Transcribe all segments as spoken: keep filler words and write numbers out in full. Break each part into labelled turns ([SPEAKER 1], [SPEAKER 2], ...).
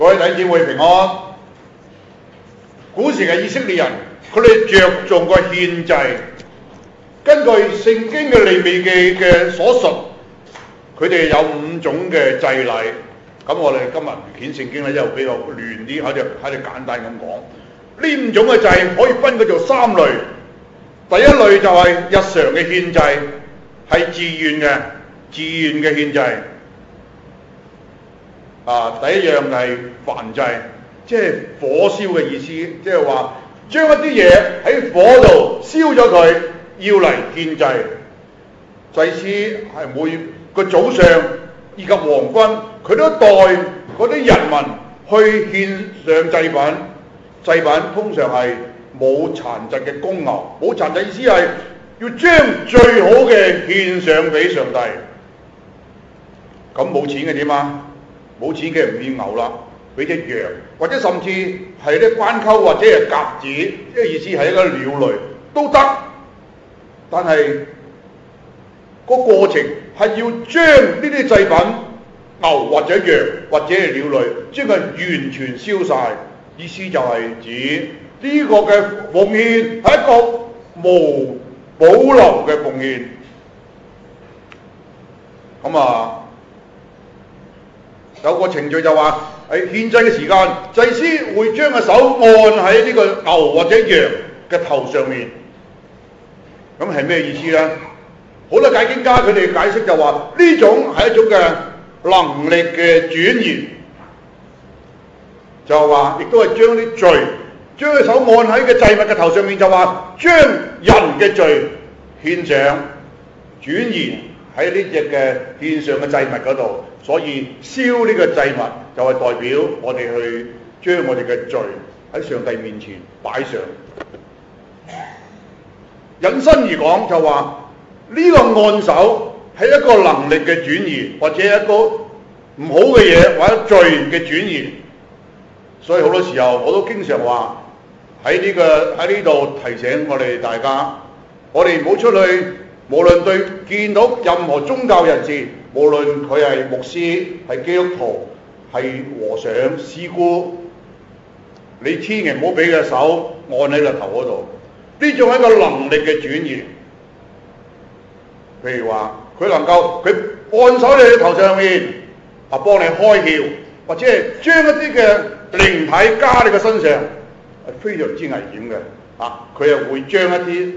[SPEAKER 1] 各位弟兄姊妹平安。古時嘅以色列人，佢哋着重個獻祭。根據聖經嘅利未記嘅所述，佢哋有五種嘅祭禮。咁我哋今日卷聖經咧，又比較亂啲，喺度喺度簡單咁講。呢五種嘅祭可以分佢做三類。第一類就係日常嘅獻祭，係自願嘅，自願嘅獻祭。啊，第一樣係燔祭，即係火燒嘅意思，即係話將一啲嘢喺火度燒咗佢，要嚟獻祭。祭司係每個早上以及黃昏，佢都帶嗰啲人民去獻上祭品。祭品通常係冇殘疾嘅公牛，冇殘疾意思係要將最好嘅獻上俾上帝。咁冇錢嘅點啊？冇錢嘅唔獻牛啦，俾隻羊，或者甚至係啲斑鳩或者係鴿子，即係意思係一個鳥類都得。但係個過程係要將呢啲祭品牛或者羊或者係鳥類，將佢完全燒晒。意思就係指呢個嘅奉獻係一個無保留嘅奉獻。咁啊〜有個程序就話喺獻祭嘅時間，祭司會將個手按喺呢個牛或者羊嘅頭上面。咁係咩意思呢？好多解經家佢哋解釋就話呢種係一種嘅能力嘅轉移，就話亦都係將啲罪，將個手按喺嘅祭物嘅頭上面，就話將人嘅罪獻上，轉移喺呢隻嘅獻上嘅祭物嗰度。所以燒呢個祭物就係代表我哋去將我哋嘅罪喺上帝面前擺上。引申而講就話呢個按手係一個能力嘅轉移，或者一個唔好嘅嘢或者罪嘅轉移。所以好多時候我都經常話喺呢個喺呢度提醒我哋大家，我哋唔好出去，無論對見到任何宗教人士，無論佢係牧師、係基督徒、係和尚、師姑，你千祈唔好俾佢手按喺個頭嗰度。呢種係一個能力嘅轉移。譬如話，佢能夠佢按手你嘅頭上面，啊幫你開竅，或者係將一啲嘅靈體加你嘅身上，係非常之危險嘅。啊，佢又會將一啲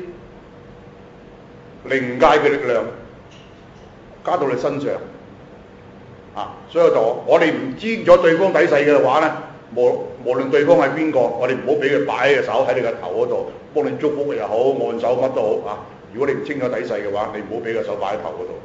[SPEAKER 1] 靈界嘅力量加到你身上，啊！所以就我哋唔知咗對方底細嘅話咧，無無論對方係邊個，我哋唔好俾佢擺嘅手喺你個頭嗰度，幫你祝福又好，按手乜都好啊！如果你唔清楚底細嘅話，你唔好俾個手擺喺頭嗰度。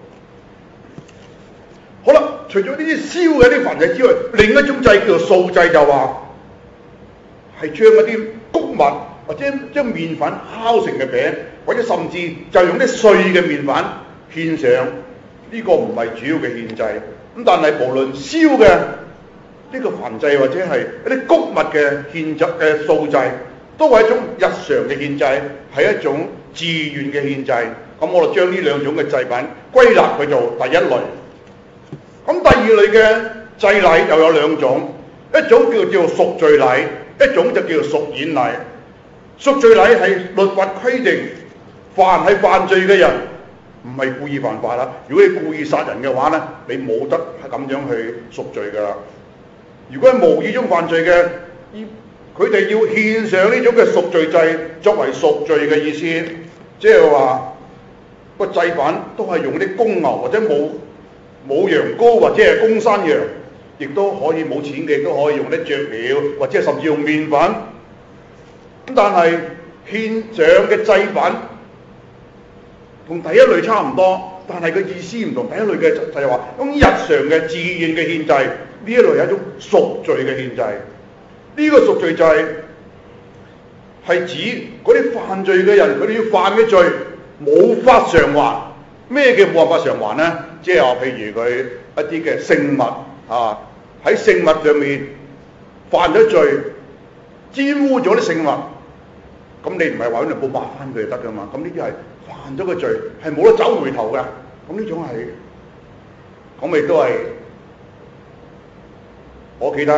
[SPEAKER 1] 好啦，除咗呢啲燒嘅啲燔祭之外，另一種祭叫做素祭，就話係將一啲穀物或者將麵粉烤成嘅餅，或者甚至就用啲碎嘅麵粉獻上。呢個唔係主要嘅獻祭，咁但係無論燒嘅呢個燔祭或者係一啲穀物嘅獻祭嘅素祭，都係一種日常嘅獻祭，係一種自願嘅獻祭。咁我就將呢兩種嘅祭品歸納佢做第一類。咁第二類嘅祭禮又有兩種，一種叫做贖罪禮，一種就叫做贖愆禮。贖罪禮係律法規定，凡係犯罪嘅人，唔係故意犯法啦。如果你故意殺人嘅話咧，你冇得係咁樣去贖罪噶啦。如果係無意中犯罪嘅，佢哋要獻上呢種嘅贖罪祭作為贖罪嘅意思，即係話個祭品都係用啲公牛或者冇冇羊羔或者係公山羊，亦都可以冇錢嘅，都可以用啲雀鳥或者甚至用麵粉。咁但係獻上嘅祭品同第一類差唔多，但係個意思唔同。第一類嘅就係話咁日常嘅自願嘅獻祭，呢一類係一種贖罪嘅獻祭。呢、這個贖罪祭係指嗰啲犯罪嘅人，佢哋要犯嘅罪冇法償還。咩叫冇辦法償還呢？即係話譬如佢一啲嘅聖物啊，喺聖物上面犯咗罪，沾污咗啲聖物，咁你唔係話揾人報抹翻佢就得噶嘛？咁呢啲係犯咗個罪，係冇得走回頭嘅。咁呢種係，咁亦都係，我記得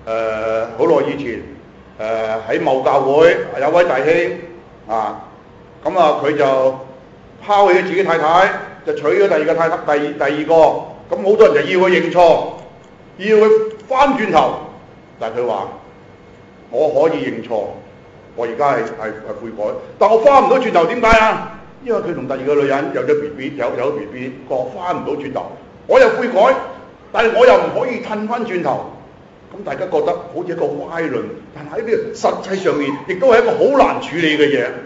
[SPEAKER 1] 誒好耐以前誒喺某教會有位弟兄啊，咁啊佢就拋棄咗自己太太，就娶咗第二個太太，第第二個，咁好多人就要佢認錯，要佢翻轉頭，但係佢話我可以認錯，我而家係係係悔改，但我翻唔到轉頭，點解啊？因為佢同第二個女人有咗 B B， 有有 B B， 個翻唔到轉頭，我又悔改，但係我又唔可以褪翻轉頭。咁大家覺得好似一個歪論，但係喺呢個實際上面，亦都係一個好難處理嘅嘢。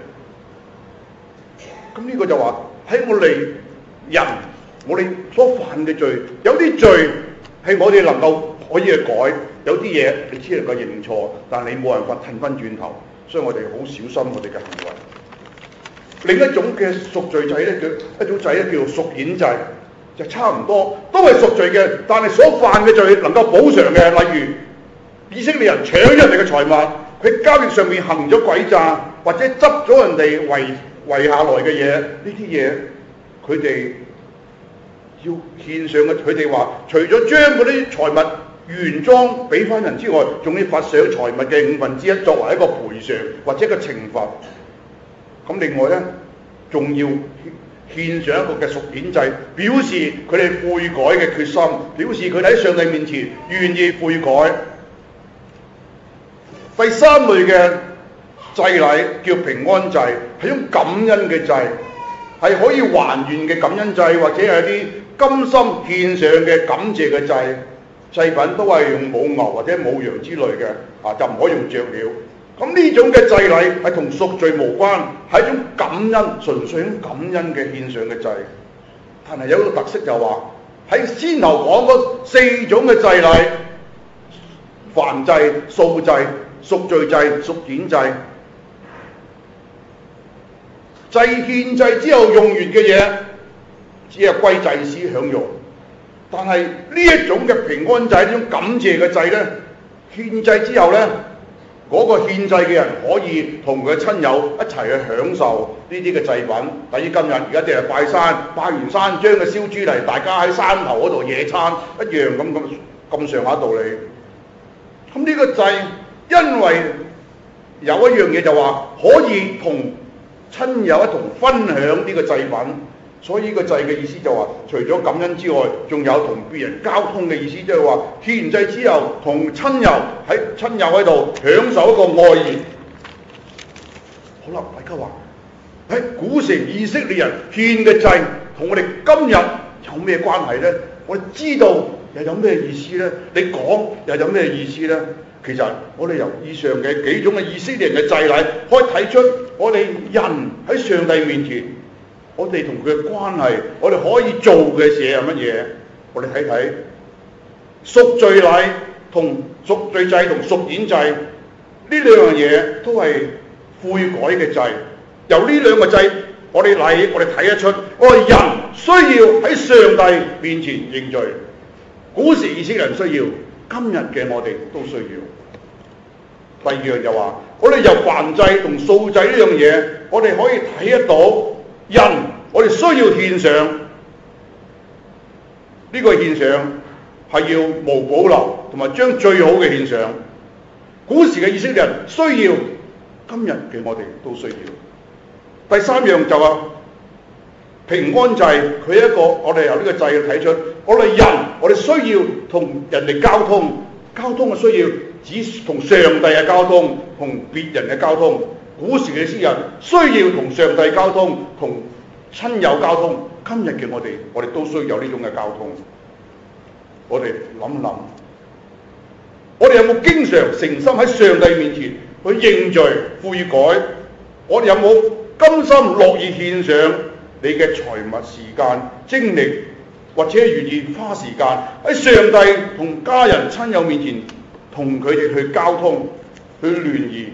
[SPEAKER 1] 咁呢個就話喺我哋人，我哋所犯嘅罪，有啲罪係我哋能夠可以去改，有啲嘢你只能夠認錯，但係你冇辦法褪翻轉頭，所以我哋好小心我哋嘅行為。另一種嘅贖罪祭咧，叫一種祭咧叫做贖愆祭，就差唔多，都係贖罪嘅，但係所犯嘅罪能夠補償嘅，例如以色列人搶咗人哋嘅財物，佢交易上面行咗詭詐，或者執咗人哋遺遺下來嘅嘢，呢啲嘢佢哋要獻上嘅，佢哋話除咗將嗰啲財物原裝俾翻人之外，仲要罰上財物嘅五分之一作為一個賠償或者一個懲罰。咁另外咧，仲要獻上一個嘅贖愆祭，表示佢哋悔改嘅決心，表示佢哋喺上帝面前願意悔改。第三類嘅祭禮叫平安祭，係一種感恩嘅祭，係可以還願嘅感恩祭，或者係啲甘心獻上嘅感謝嘅祭。祭品都係用母牛或者母羊之類嘅，啊就唔可以用雀鳥。咁呢種嘅祭禮係同贖罪無關，係一種感恩，純粹一種感恩嘅獻上嘅祭。但係有一個特色就話喺先頭講嗰四種嘅祭禮，燔祭、素祭、贖罪祭、贖愆祭，祭獻祭之後用完嘅嘢，只係歸祭司享用。但係呢一種嘅平安祭，呢種感謝嘅祭咧，獻祭之後咧，嗰個獻祭嘅人可以同佢嘅親友一齊去享受呢啲嘅祭品。等於今日而家啲人拜山，拜完山將個燒豬嚟，大家喺山頭嗰度野餐，一樣咁咁咁上下道理。咁呢個祭，因為有一樣嘢就話可以同親友一同分享呢個祭品，所以呢個祭嘅意思就話，除咗感恩之外，仲有同別人交通嘅意思，即係話獻祭之後同親友喺親友喺度享受一個愛宴。好啦，大家話喺古時以色列人獻嘅祭，同我哋今日有咩關係呢？我哋知道又有咩意思呢？你講又有咩意思呢？其實我哋由以上嘅幾種嘅以色列人嘅祭禮，可以睇出我哋人喺上帝面前，我哋同佢嘅關係，我哋可以做嘅嘢係乜嘢？我哋睇睇贖罪禮同贖罪祭同贖愆祭呢兩樣嘢都係悔改嘅祭。由呢兩個祭，我哋禮我哋睇得出，我哋人需要喺上帝面前認罪。古時以色列人需要，今日嘅我哋都需要。第二樣就話，我哋由燔祭同素祭呢樣嘢，我哋可以睇得到人，我哋需要獻上呢、這個獻上係要無保留，同埋將最好嘅獻上。古時嘅以色列人需要，今日嘅我哋都需要。第三樣就話平安祭，佢一個我哋由呢個祭睇出，我哋人我哋需要同人哋交通，交通嘅需要指同上帝嘅交通，同別人嘅交通。古時嘅詩人需要同上帝交通，同親友交通。今日嘅我哋，我哋都需要有呢種嘅交通。我哋諗諗，我哋有冇經常誠心喺上帝面前去認罪悔改？我哋有冇甘心樂意獻上你嘅財物、時間、精力，或者願意花時間喺上帝同家人、親友面前同佢哋去交通、去聯誼？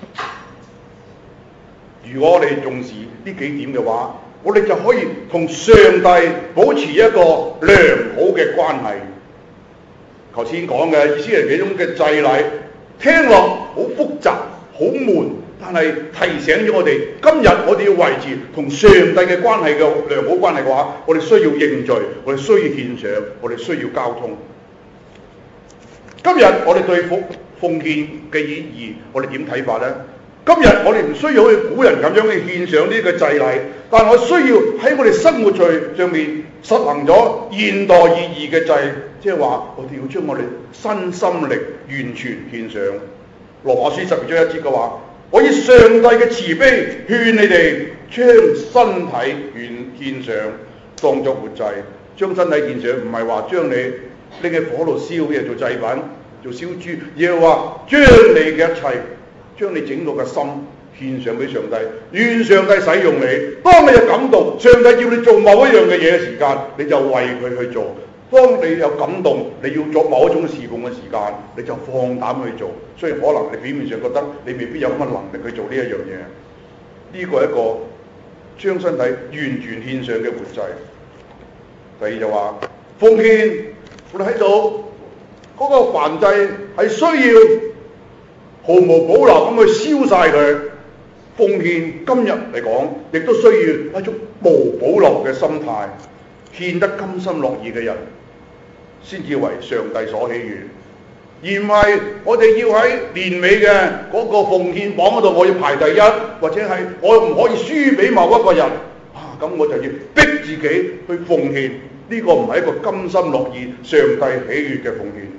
[SPEAKER 1] 如果我哋重視呢幾點嘅話，我哋就可以同上帝保持一個良好嘅關係。頭先講嘅以色列人幾種嘅祭禮，聽落好複雜、好悶，但係提醒咗我哋，今日我哋要維持同上帝嘅關係嘅良好關係嘅話，我哋需要認罪，我哋需要獻上，我哋需要交通。 今日我哋對奉奉獻嘅意義，我哋點睇法呢？今日我哋唔需要好似古人咁樣去獻上呢個祭禮，但我需要喺我哋生活上上面實行咗現代意義嘅祭，即係話我哋要將我哋身心力完全獻上。羅馬書十二章一節嘅話，我以上帝嘅慈悲勸你哋將身體獻獻上，當作活祭。將身體獻上唔係話將你拎喺火度燒嘅做祭品，做燒豬，而係話將你嘅一切，將你整個嘅心獻上俾上帝，願上帝使用你。當你有感動，上帝要你做某一樣嘅嘢嘅時間，你就為佢去做。當你有感動，你要做某一種侍奉嘅時間，你就放膽去做。雖然可能你表面上覺得你未必有咁嘅能力去做呢一樣嘢，呢個係一個將身體完全獻上嘅活祭。第二就話奉獻，我哋喺度嗰個燔祭係需要毫無保留咁去燒晒佢。奉獻今日嚟講，亦都需要一種無保留嘅心態，獻得甘心樂意嘅人，先至為上帝所喜悅，而唔係我哋要喺年尾嘅嗰個奉獻榜嗰度，我要排第一，或者係我唔可以輸俾某一個人啊，咁我就要逼自己去奉獻。呢個唔係一個甘心樂意、上帝喜悅嘅奉獻。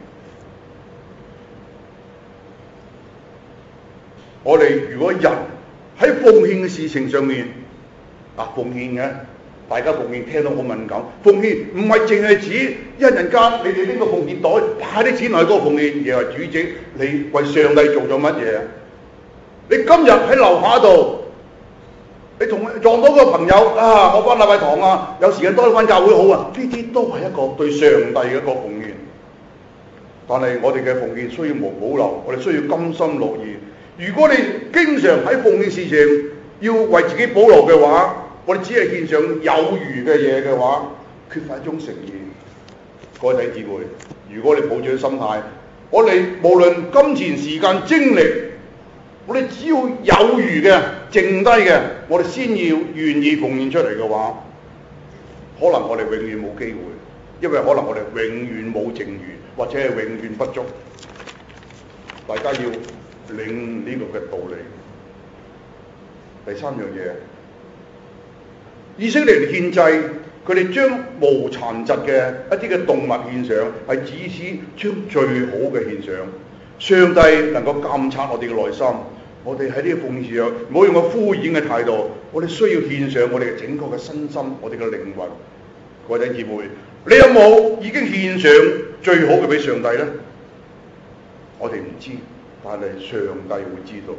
[SPEAKER 1] 我哋如果人喺奉獻嘅事情上面啊，奉獻嘅大家奉獻聽到好敏感，奉獻唔係淨係指一陣間你哋拎個奉獻袋擺啲錢落去嗰個奉獻，而係主席你為上帝做咗乜嘢？你今日喺樓下度，你同撞到個朋友啊，我返禮拜堂啊，有時間多啲返教會好啊，呢啲都係一個對上帝嘅一個奉獻。但係我哋嘅奉獻需要無保留，我哋需要甘心樂意。如果你經常喺奉獻事情要為自己保留嘅話，我哋只係獻上有餘嘅嘢嘅話，缺乏一種誠意。各位弟兄姊妹，如果你抱住啲心態，我哋無論金錢、時間、精力，我哋只要有餘嘅、剩低嘅，我哋先要願意奉獻出嚟嘅話，可能我哋永遠冇機會，因為可能我哋永遠冇剩餘，或者係永遠不足。大家要領呢個嘅道理。第三樣嘢，以色列人獻祭，佢哋將無殘疾嘅一啲嘅動物獻上，係指示將最好嘅獻上。上帝能夠監察我哋嘅內心，我哋喺呢個奉獻上，唔好用個敷衍嘅態度。我哋需要獻上我哋嘅整個嘅身心，我哋嘅靈魂。各位弟兄姊妹，你有冇已經獻上最好嘅俾上帝呢？我哋唔知，但係上帝會知道。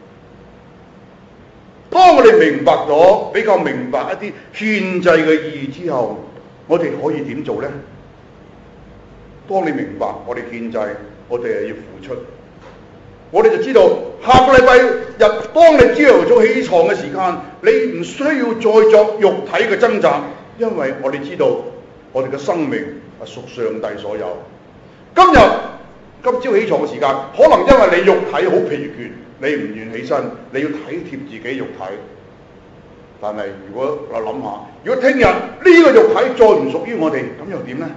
[SPEAKER 1] 當我哋明白咗，比較明白一啲獻祭嘅意義之後，我哋可以點做呢？當你明白我哋獻祭，我哋係要付出，我哋就知道下個禮拜日，當你朝頭早起床嘅時間，你唔需要再作肉體嘅掙扎，因為我哋知道我哋嘅生命係屬上帝所有。今日今朝起床嘅時間，可能因為你肉體好疲倦，你唔願起身，你要體貼自己肉體。但係如果我諗下，如果聽日呢個肉體再唔屬於我哋，咁又點呢？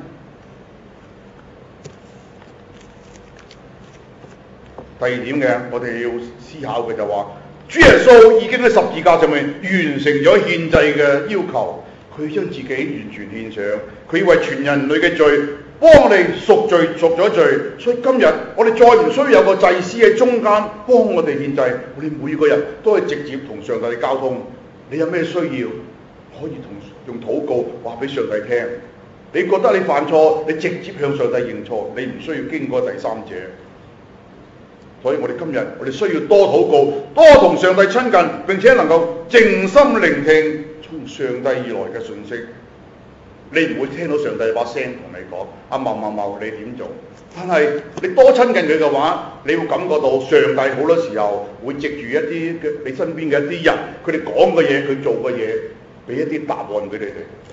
[SPEAKER 1] 第二點嘅，我哋要思考嘅就話，主耶穌已經喺十字架上面完成咗獻祭嘅要求，佢將自己完全獻上，佢要為全人類嘅罪幫我哋贖罪贖咗罪，所以今日我哋再唔需要有個祭司喺中間幫我哋獻祭，我哋每個人都係直接同上帝交通。你有咩需要可以同用禱告話俾上帝聽，你覺得你犯錯，你直接向上帝認錯，你唔需要經過第三者。所以我哋今日我哋需要多禱告，多同上帝親近，並且能夠靜心聆聽從上帝而來嘅訊息。你唔會聽到上帝把聲同你講啊，某某某你點做，但係你多親近佢嘅話，你會感覺到上帝好多時候會藉住一啲嘅你身邊嘅一啲人，佢哋講嘅嘢，佢做嘅嘢，俾一啲答案俾你哋。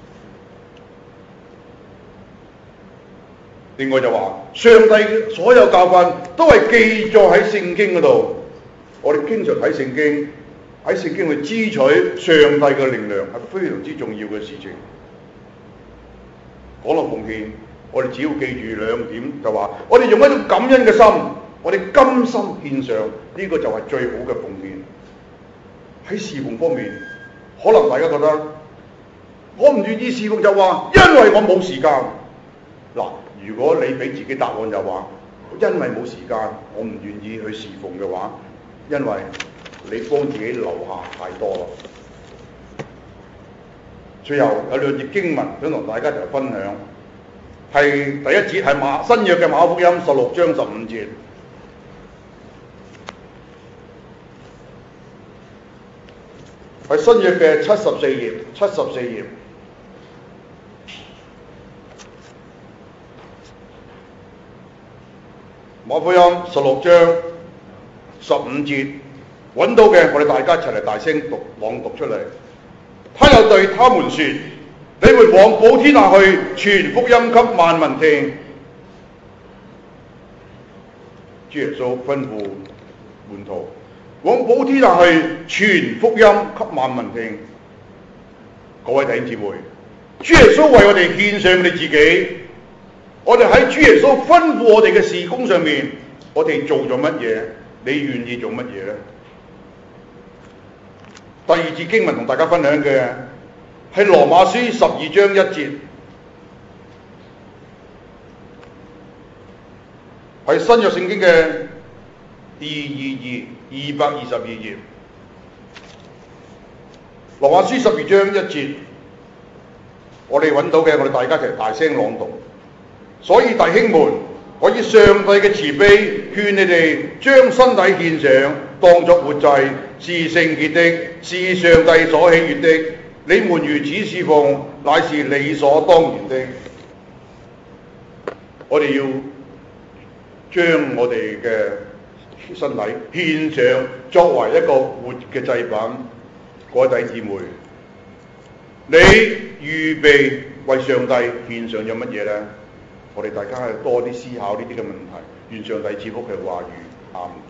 [SPEAKER 1] 另外就話，上帝所有教訓都係記載喺聖經嗰度。我哋經常睇聖經，喺聖經去支取上帝嘅力量，係非常之重要嘅事情。講到奉獻， 我哋只要記住兩點，就話我哋用一種感恩嘅心，我哋甘心獻上，呢個就係最好嘅奉獻。喺侍奉方面，可能大家覺得我唔願意侍奉，就話因為我冇時間。嗱，如果你俾自己答案就話因為冇時間，我唔願意去侍奉嘅話，因為你幫自己留下太多啦。最後有兩節經文想同大家一齊分享，係第一節係馬新約嘅馬可福音十六章十五節，係新約嘅七十四頁，七十四頁。馬可福音十六章十五節，揾到嘅我哋大家一齊嚟大聲讀朗讀出嚟。他又對他們說：你們往普天下去，傳福音給萬民聽。主耶穌吩咐門徒往普天下去，傳福音給萬民聽。各位弟兄姊妹，主耶穌為我哋獻上你自己，我哋喺主耶穌吩咐我哋嘅事工上面，我哋做咗乜嘢？你願意做乜嘢呢？第二節經文同大家分享嘅係羅馬書十二章一節，係新約聖經嘅二二二二百二十二頁。羅馬書十二章一節，我哋揾到嘅，我哋大家一齊大聲朗讀。所以弟兄們，我以上帝嘅慈悲勸你哋將身體獻上，當作活祭，是聖潔的，是上帝所喜悅的。你們如此侍奉，乃是理所當然的。我哋要將我哋嘅身體獻上，作為一個活嘅祭品。各位弟兄姊妹，你預備為上帝獻上咗乜嘢呢？我哋大家係多啲思考呢啲嘅問題，願上帝賜福嘅話語。阿們。